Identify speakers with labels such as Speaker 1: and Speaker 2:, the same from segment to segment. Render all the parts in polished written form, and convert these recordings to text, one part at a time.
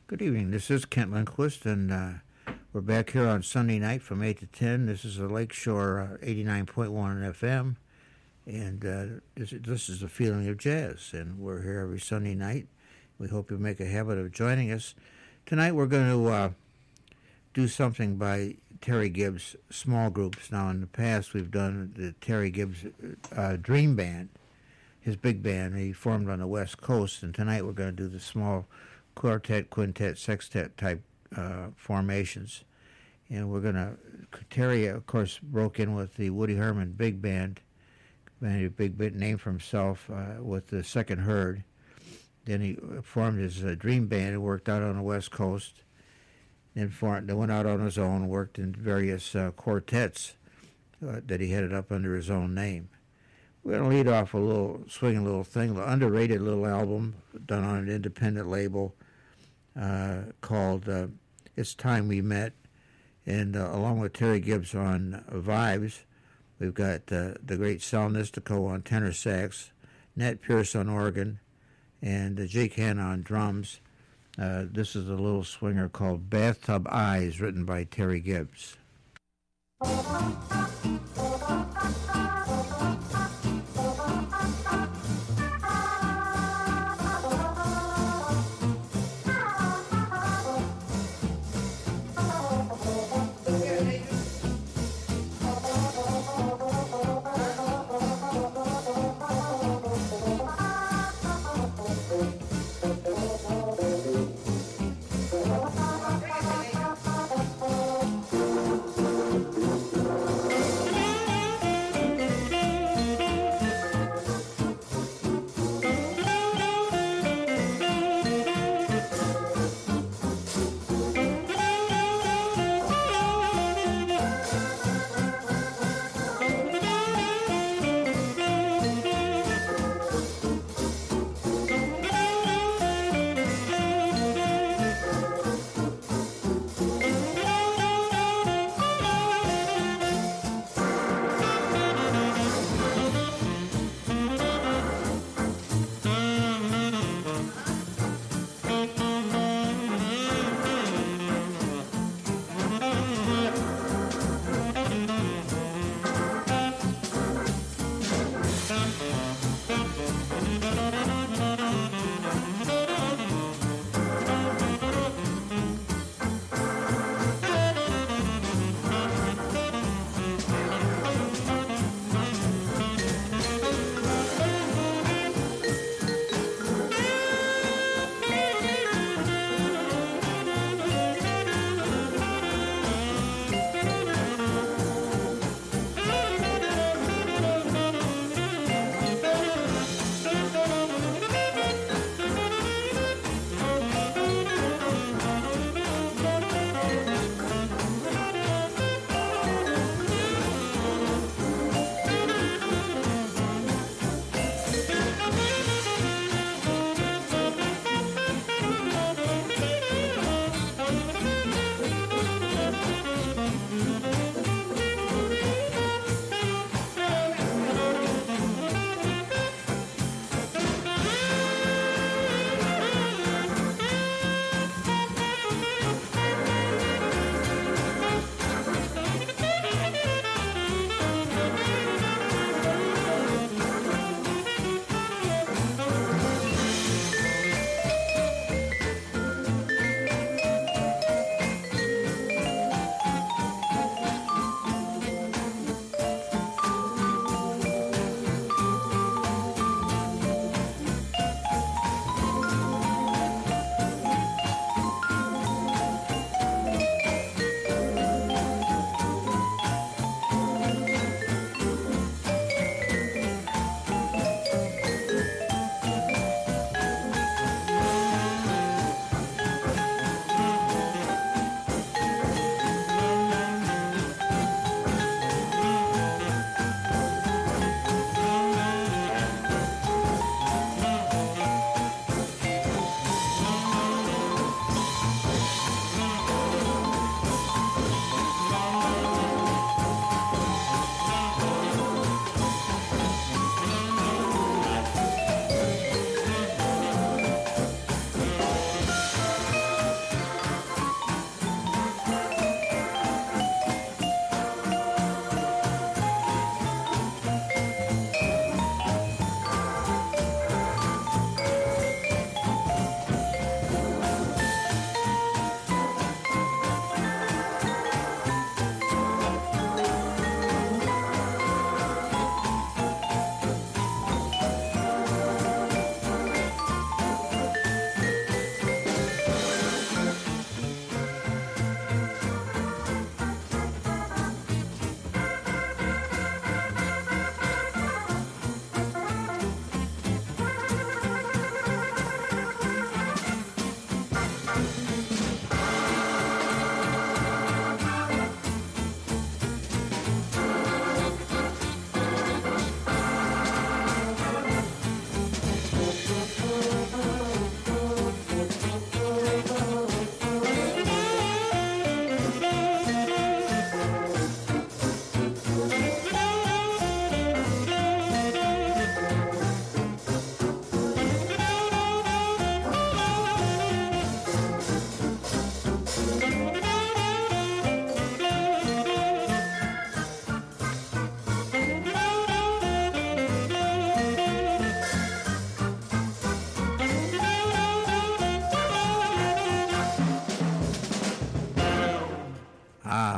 Speaker 1: Good evening. This is Kent Lindquist, and we're back here on Sunday night from 8 to 10. This is the Lakeshore 89.1 FM, and this is the feeling of jazz, and we're here every Sunday night. We hope you make a habit of joining us. Tonight we're going to do something by Terry Gibbs small groups. Now, in the past, we've done the Terry Gibbs Dream Band, his big band. He formed on the West Coast, and tonight we're going to do the small quartet, quintet, sextet type formations. And we're going to, Terry, of course, broke in with the Woody Herman Big Band, made a big name for himself with the Second Herd. Then he formed his Dream Band and worked out on the West Coast. Then went out on his own, worked in various quartets that he headed up under his own name. We're going to lead off a little swinging little thing, an underrated little album done on an independent label called It's Time We Met. And along with Terry Gibbs on vibes, we've got the great Sal Nistico on tenor sax, Nat Pierce on organ, and Jake Hanna on drums. This is a little swinger called Bathtub Eyes, written by Terry Gibbs.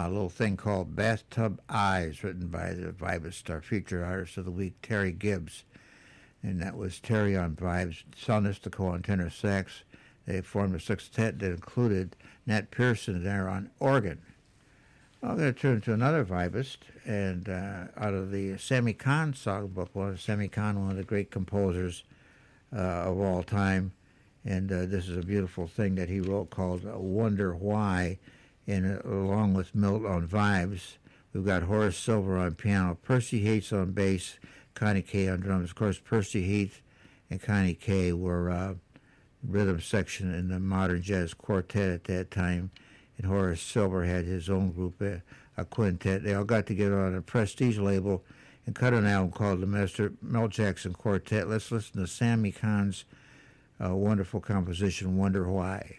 Speaker 1: a little thing called Bathtub Eyes, written by the Vibist, our featured artist of the week, Terry Gibbs. And that was Terry on vibes, Sal Nistico on tenor sax. They formed a sextet that included Nat Pearson there on organ. I'm going to turn to another vibist, and out of the Sammy Kahn songbook, Sammy Kahn, one of the great composers of all time, and this is a beautiful thing that he wrote called Wonder Why, and along with Milt on vibes, we've got Horace Silver on piano, Percy Hayes on bass, Connie Kay on drums. Of course, Percy Heath and Connie Kay were rhythm section in the Modern Jazz Quartet at that time, and Horace Silver had his own group, a quintet. They all got together on a Prestige label and cut an album called the Master Mel Jackson Quartet. Let's listen to Sammy Kahn's wonderful composition, Wonder Why.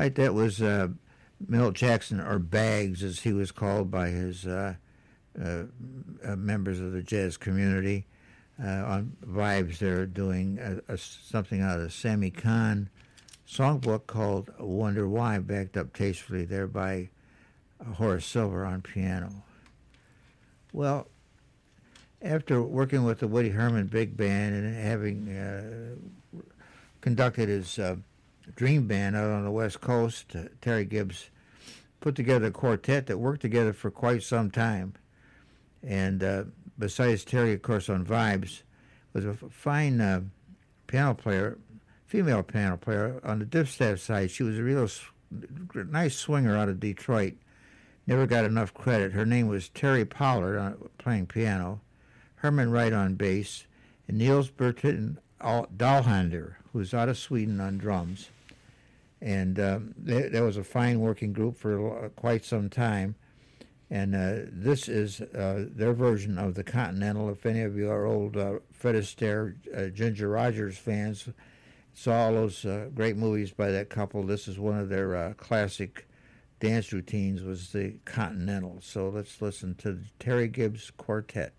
Speaker 1: right, that was Milt Jackson, or Bags, as he was called by his members of the jazz community. On Vibes, they're doing something out of the Sammy Kahn songbook called Wonder Why, backed up tastefully there by Horace Silver on piano. Well, after working with the Woody Herman Big Band and having conducted his Dream Band out on the West Coast, Terry Gibbs put together a quartet that worked together for quite some time. And besides Terry, of course, on Vibes, was a fine piano player, female piano player. On the Distaff side, she was a real nice swinger out of Detroit. Never got enough credit. Her name was Terry Pollard, playing piano, Herman Wright on bass, and Niels Bertin Dahlhander, who's out of Sweden, on drums. And there was a fine working group for quite some time. And this is their version of the Continental. If any of you are old Fred Astaire, Ginger Rogers fans, saw all those great movies by that couple, this is one of their classic dance routines, was the Continental. So let's listen to the Terry Gibbs Quartet.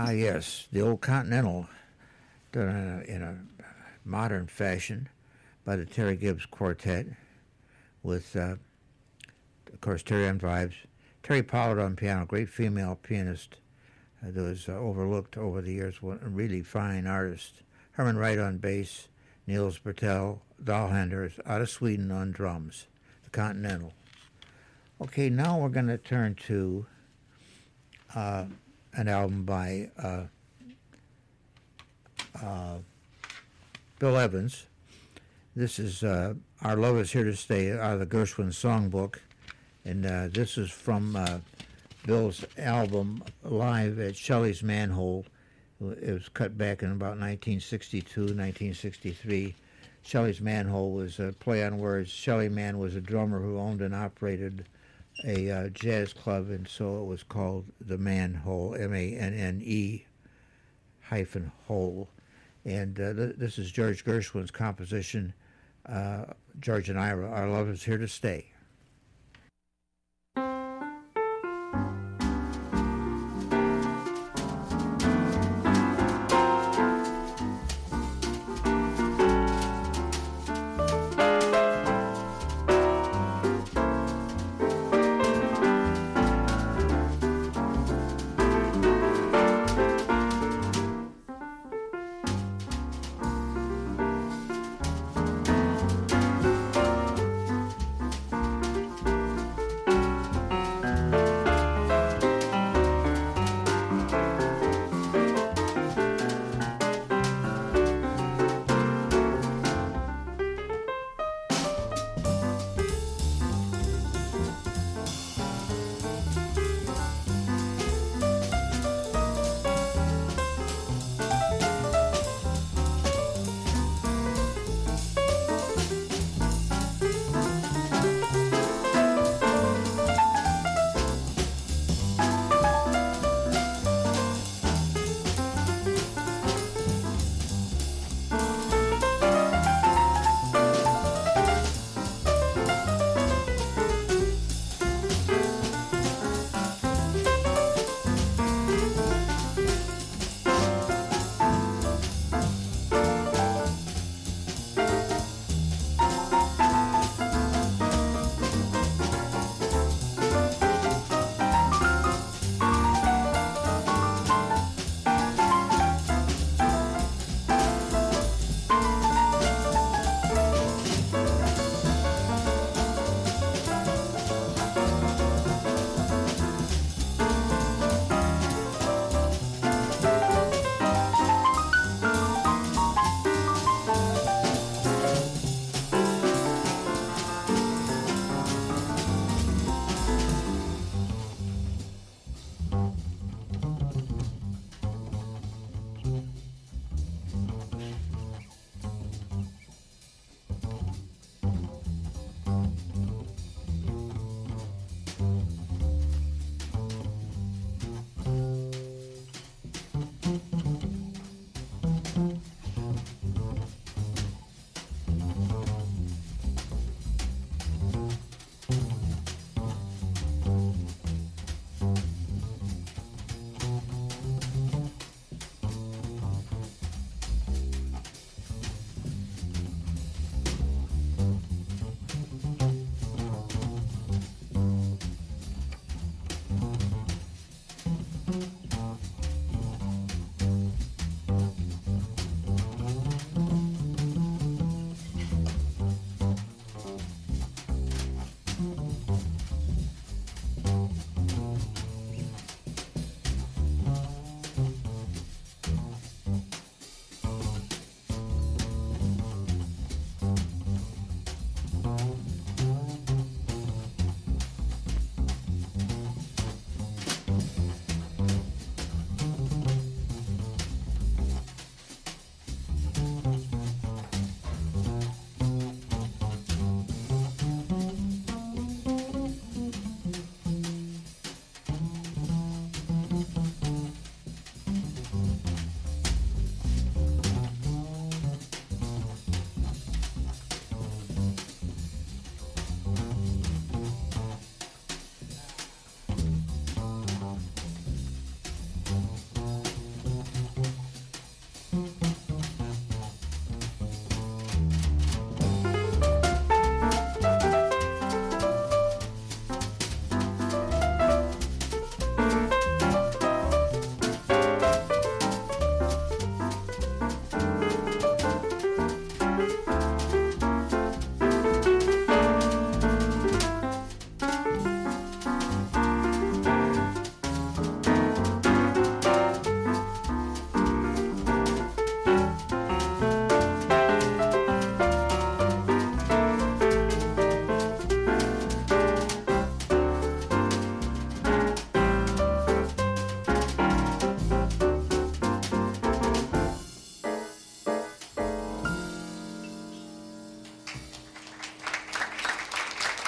Speaker 1: Yes, the old Continental, done in a modern fashion by the Terry Gibbs Quartet, with, of course, Terry on vibes, Terry Pollard on piano, great female pianist that was overlooked over the years, a really fine artist. Herman Wright on bass, Niels Bertel, Dahlhander out of Sweden on drums, the Continental. Okay, now we're going to turn to an album by Bill Evans. This is Our Love Is Here to Stay, out of the Gershwin Songbook. And this is from Bill's album Live at Shelley's Manhole. It was cut back in about 1962, 1963. Shelley's Manhole was a play on words. Shelley Mann was a drummer who owned and operated a jazz club, and so it was called the Manhole, M-A-N-N-E hyphen hole. And this is George Gershwin's composition, George and Ira, Our Love Is Here to Stay.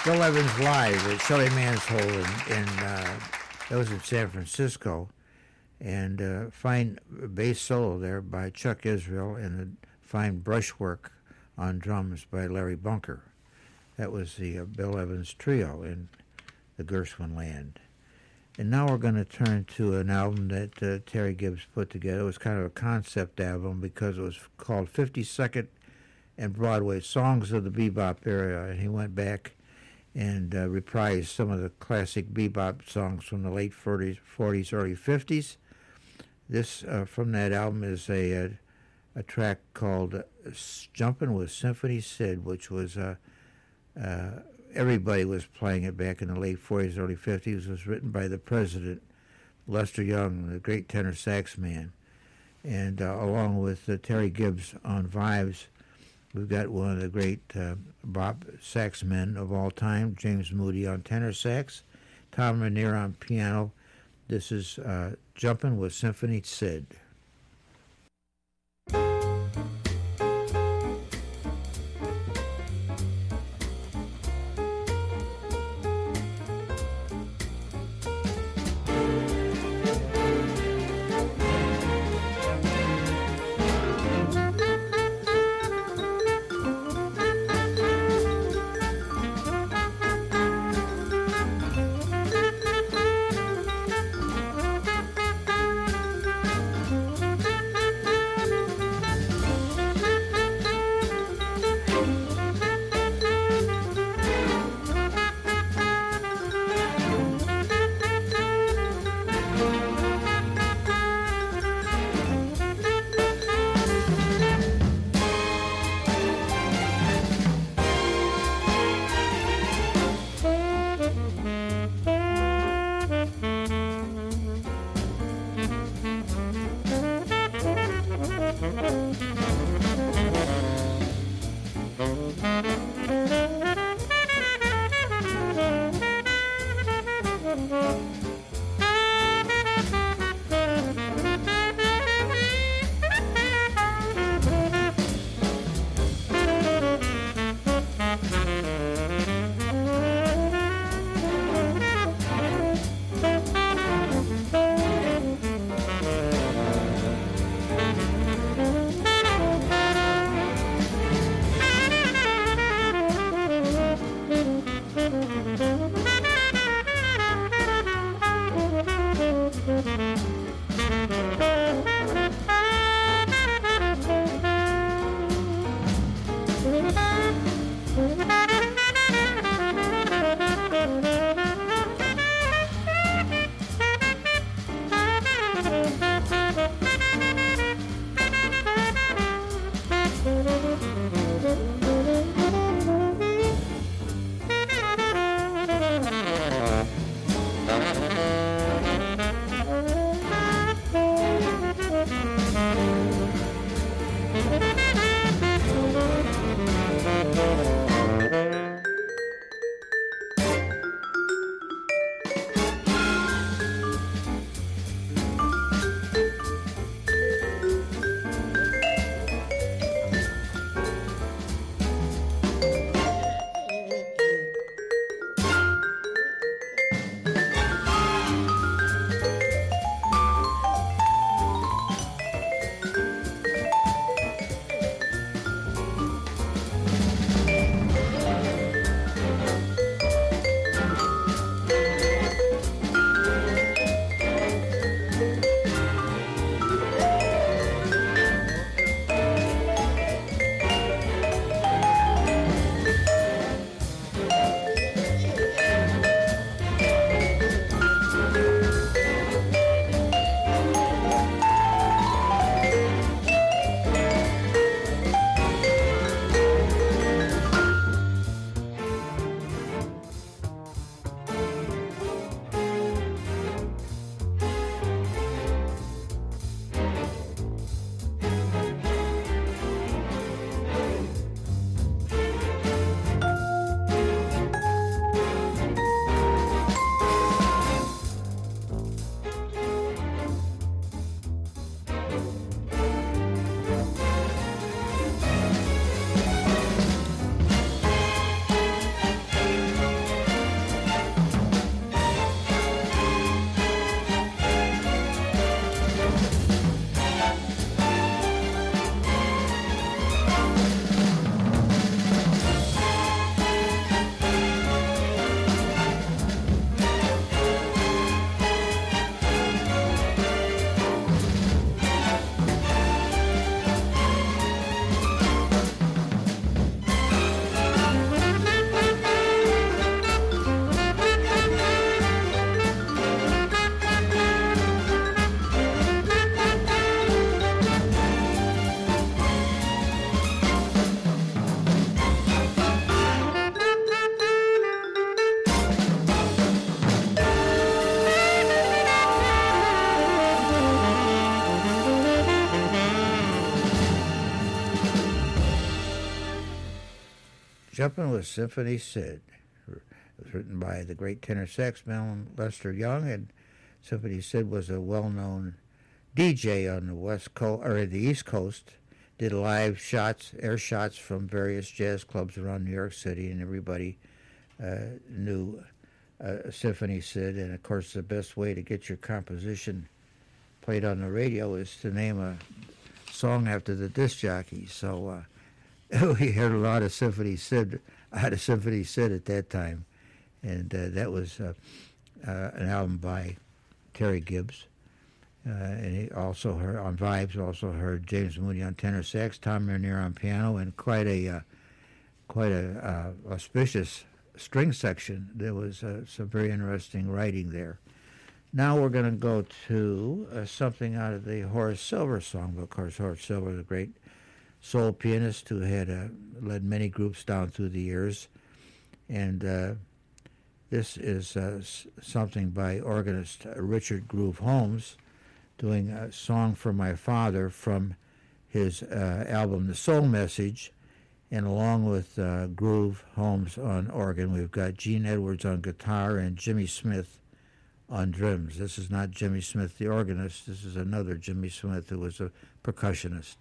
Speaker 1: Bill Evans Live at Shelley Manshold, that was in San Francisco. And fine bass solo there by Chuck Israel, and a fine brushwork on drums by Larry Bunker. That was the Bill Evans Trio in the Gershwin Land. And now we're going to turn to an album that Terry Gibbs put together. It was kind of a concept album because it was called 52nd and Broadway, Songs of the Bebop Era. And he went back and reprised some of the classic bebop songs from the late 40s, early 50s. This, from that album, is a track called Jumpin' with Symphony Sid, which was, everybody was playing it back in the late 40s, early 50s. It was written by the president, Lester Young, the great tenor sax man. And along with Terry Gibbs on vibes, we've got one of the great bop sax men of all time, James Moody on tenor sax, Tom Rainier on piano. This is Jumpin' with Symphony Sid. Jumpin' with Symphony Sid. It was written by the great tenor saxophone Lester Young, and Symphony Sid was a well-known DJ on the West Coast or the East Coast. Did live shots, air shots from various jazz clubs around New York City, and everybody knew Symphony Sid. And of course, the best way to get your composition played on the radio is to name a song after the disc jockey. So we heard a lot of Symphony Sid out of Symphony Sid at that time, and that was an album by Terry Gibbs. And he also heard on Vibes. Also heard James Mooney on tenor sax, Tom Ranier on piano, and quite a auspicious string section. There was some very interesting writing there. Now we're going to go to something out of the Horace Silver songbook. Of course, Horace Silver is a great soul pianist who had led many groups down through the years, and this is something by organist Richard Groove Holmes, doing a song for my father from his album The Soul Message, and along with Groove Holmes on organ, we've got Gene Edwards on guitar and Jimmy Smith on drums. This is not Jimmy Smith the organist, this is another Jimmy Smith who was a percussionist.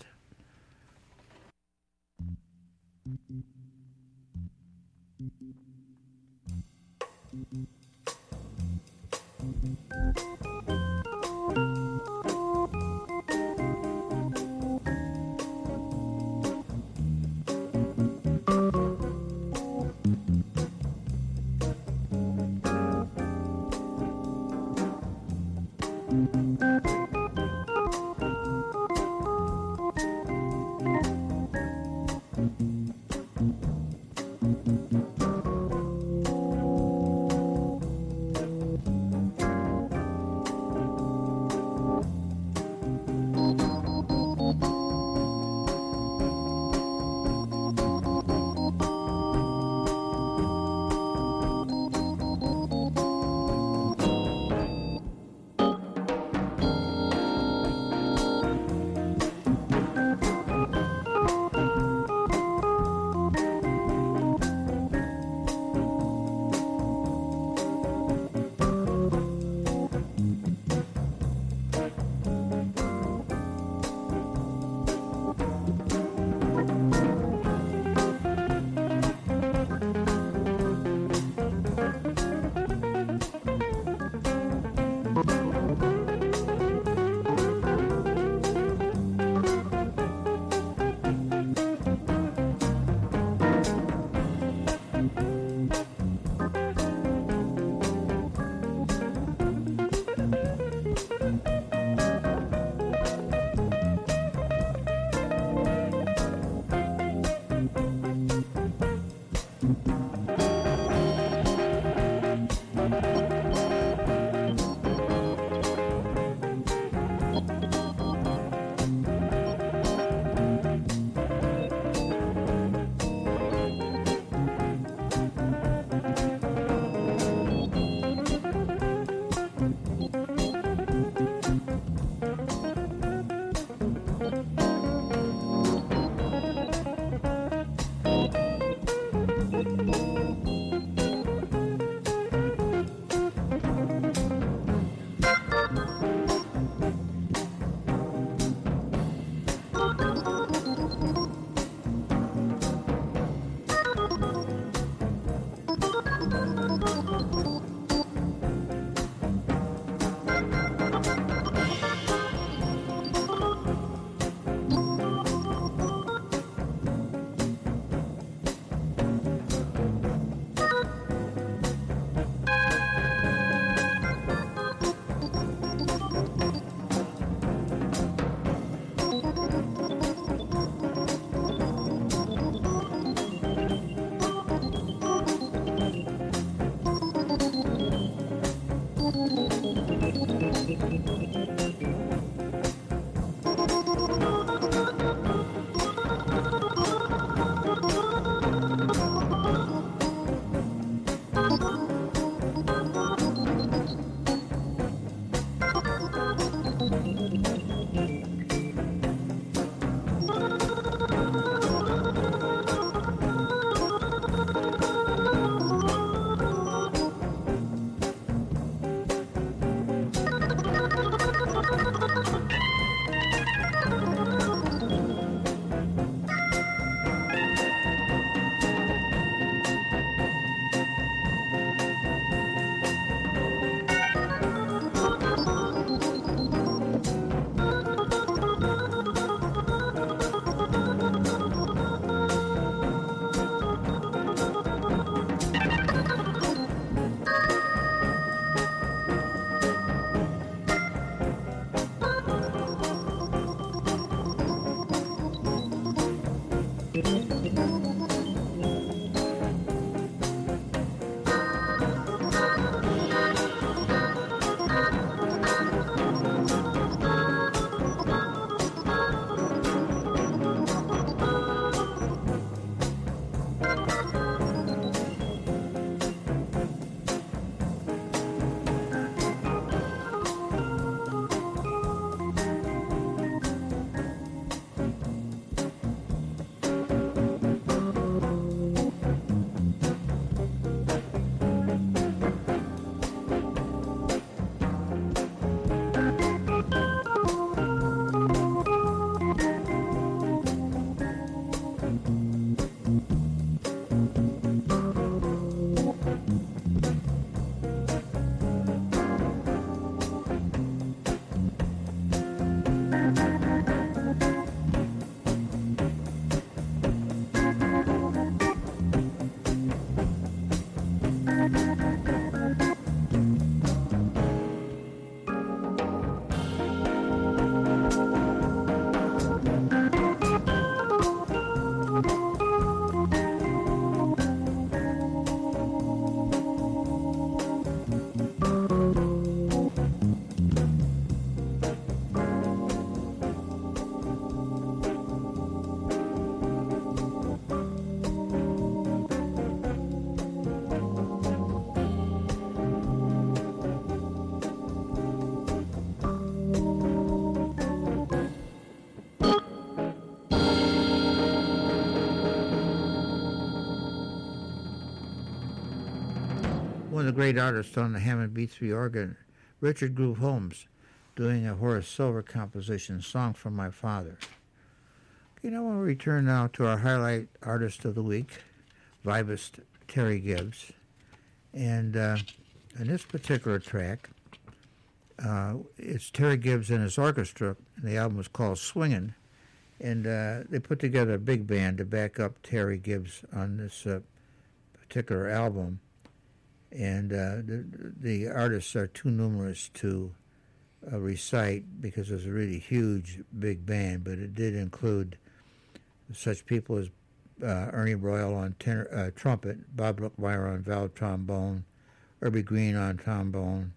Speaker 1: the great artists on the Hammond B3 organ, Richard Groove Holmes, doing a Horace Silver composition, Song from My Father. Okay, now we'll return now to our highlight artist of the week, vibist Terry Gibbs. And in this particular track, it's Terry Gibbs and his orchestra, and the album was called Swingin'. And they put together a big band to back up Terry Gibbs on this particular album. And the artists are too numerous to recite because it's a really huge, big band, but it did include such people as Ernie Royal on trumpet, Bob Brookmeyer on valve trombone, Irby Green on trombone,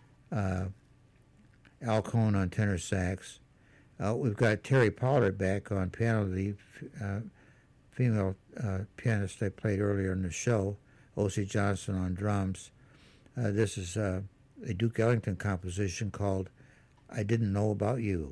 Speaker 1: Al Cohn on tenor sax. We've got Terry Pollard back on piano, the female pianist I played earlier in the show, O.C. Johnson on drums. This is a Duke Ellington composition called I Didn't Know About You.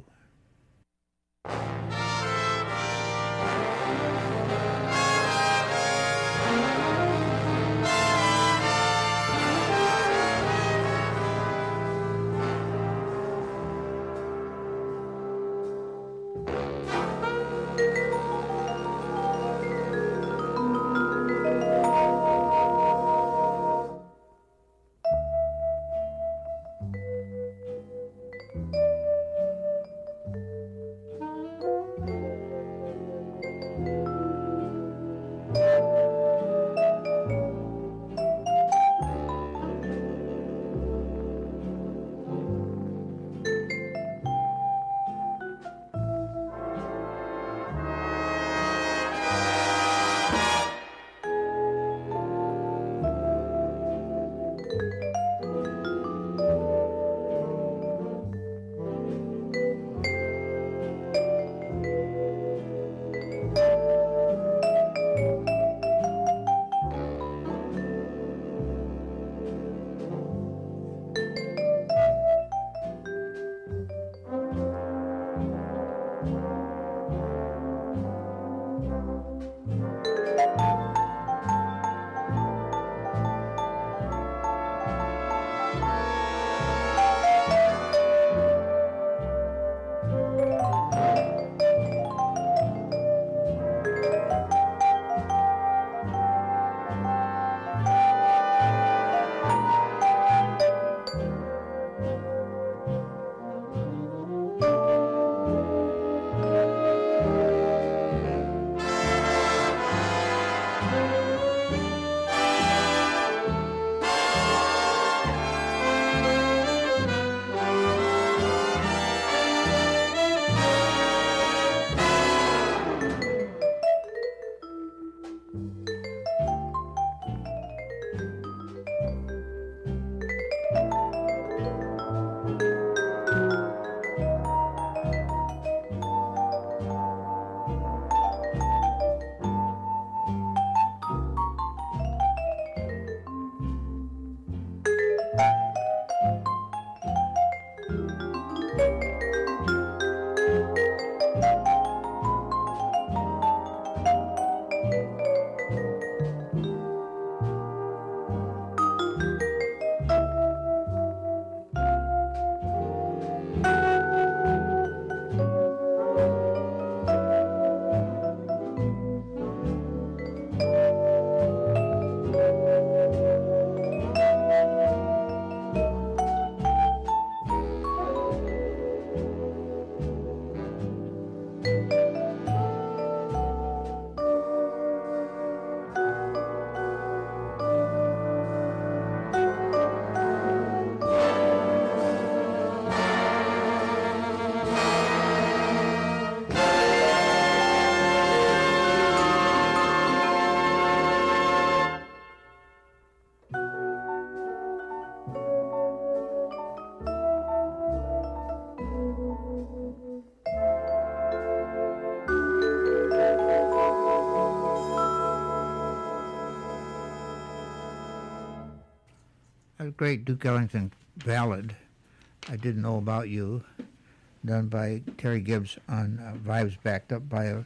Speaker 1: A great Duke Ellington ballad, I Didn't Know About You, done by Terry Gibbs on vibes backed up by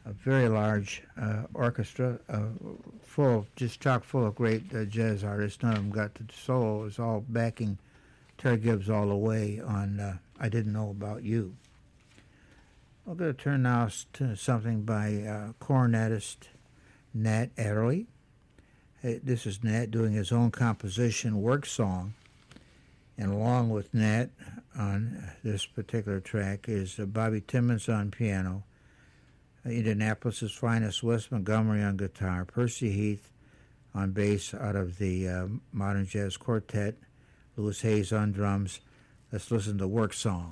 Speaker 1: a very large orchestra, just chock full of great jazz artists. None of them got to solo. It was all backing Terry Gibbs all the way on I Didn't Know About You. We're going to turn now to something by cornetist Nat Adderley. This is Nat doing his own composition, Work Song. And along with Nat on this particular track is Bobby Timmons on piano, Indianapolis's finest Wes Montgomery on guitar, Percy Heath on bass out of the Modern Jazz Quartet, Louis Hayes on drums. Let's listen to Work Song.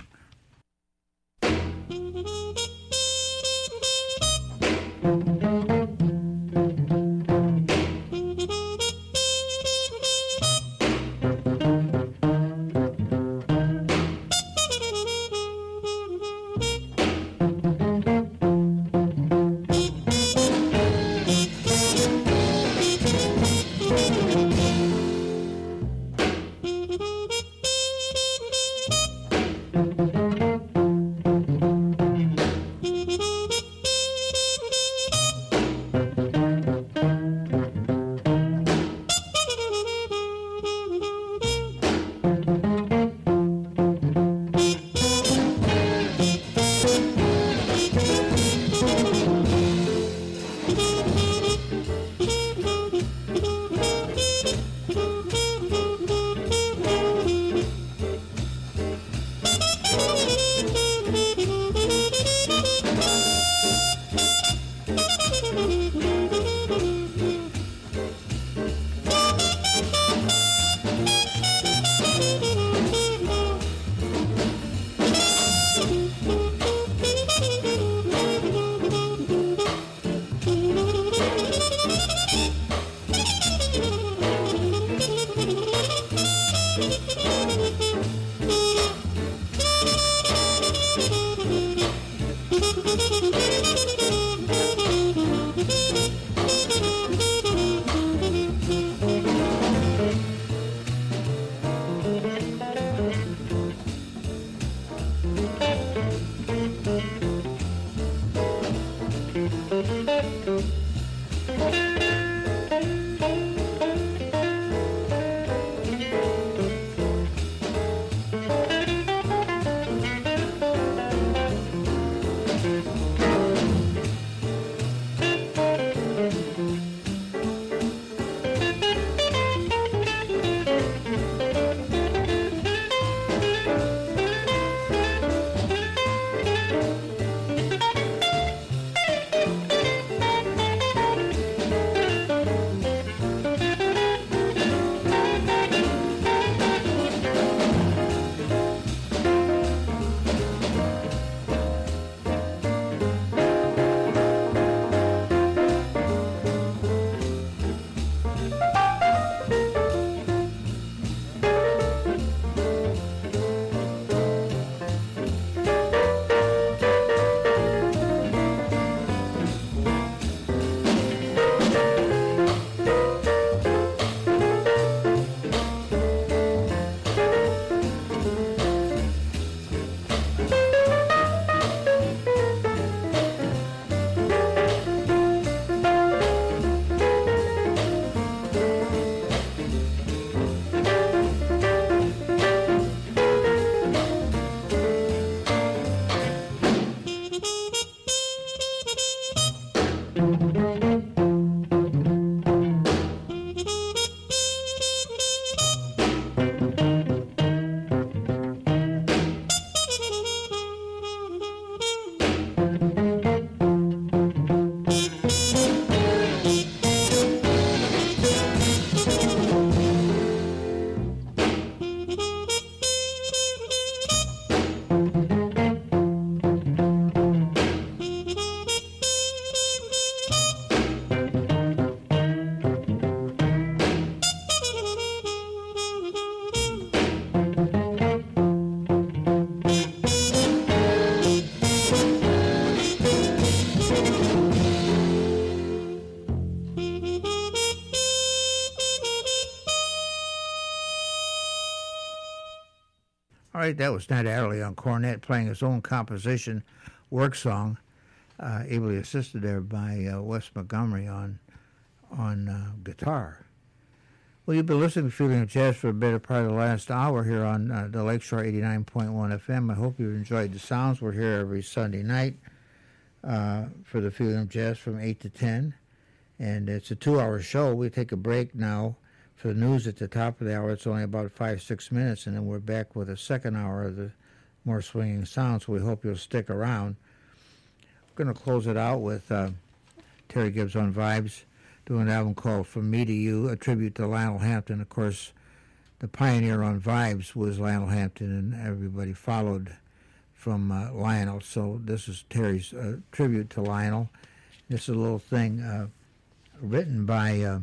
Speaker 1: All right, that was Nat Adderley on cornet playing his own composition, Work Song. ably assisted there by Wes Montgomery on guitar. Well, you've been listening to Feeling of Jazz for a better part of the last hour here on the Lakeshore 89.1 FM. I hope you've enjoyed the sounds. We're here every Sunday night for the Feeling of Jazz from 8 to 10. And it's a 2-hour show. We take a break now for the news at the top of the hour. It's only about 5-6 minutes, and then we're back with a second hour of the more swinging sounds. So we hope you'll stick around. We're going to close it out with Terry Gibbs on Vibes, doing an album called From Me to You, a tribute to Lionel Hampton. Of course, the pioneer on Vibes was Lionel Hampton, and everybody followed from Lionel. So this is Terry's tribute to Lionel. This is a little thing written by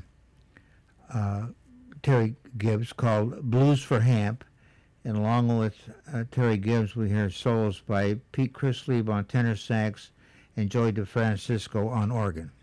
Speaker 1: Terry Gibbs called Blues for Hamp. And along with Terry Gibbs, we hear solos by Pete Chrisley on tenor sax and Joey DeFrancisco on organ.